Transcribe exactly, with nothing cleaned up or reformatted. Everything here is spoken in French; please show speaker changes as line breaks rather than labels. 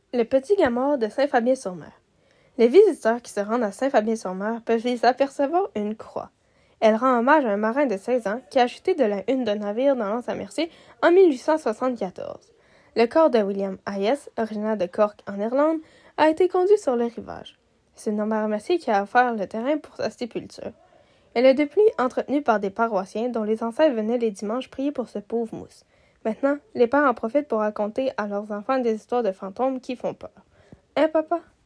Le petit Gamard de Saint-Fabien-sur-Mer. Les visiteurs qui se rendent à Saint-Fabien-sur-Mer peuvent y apercevoir une croix. Elle rend hommage à un marin de seize ans qui a chuté de la hune d'un navire dans l'Anse à Mercier en mille huit cent soixante-quatorze. Le corps de William Hayes, originaire de Cork en Irlande, a été conduit sur le rivage. C'est un homme à Mercier qui a offert le terrain pour sa sépulture. Elle est depuis entretenue par des paroissiens dont les ancêtres venaient les dimanches prier pour ce pauvre mousse. Maintenant, les pères en profitent pour raconter à leurs enfants des histoires de fantômes qui font peur. Hein, papa?